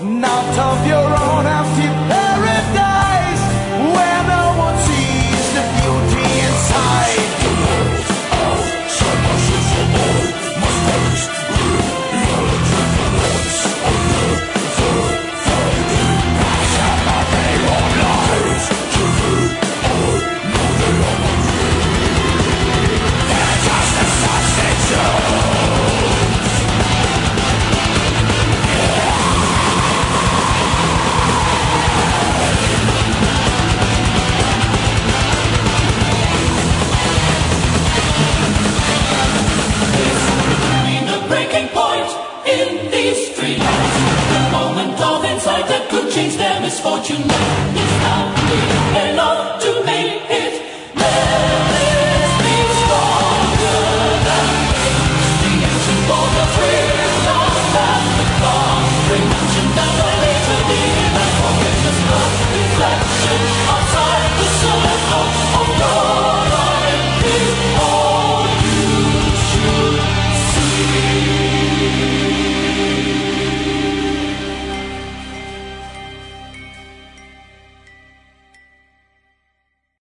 not of your own empty paradise, where no one sees the beauty inside. The world outside my social boy, my parents reality balance. I never fighting past my day of life. To you, I know they are my dreams. They're just a substitute. In these streets, the moment of insight that could change their misfortune.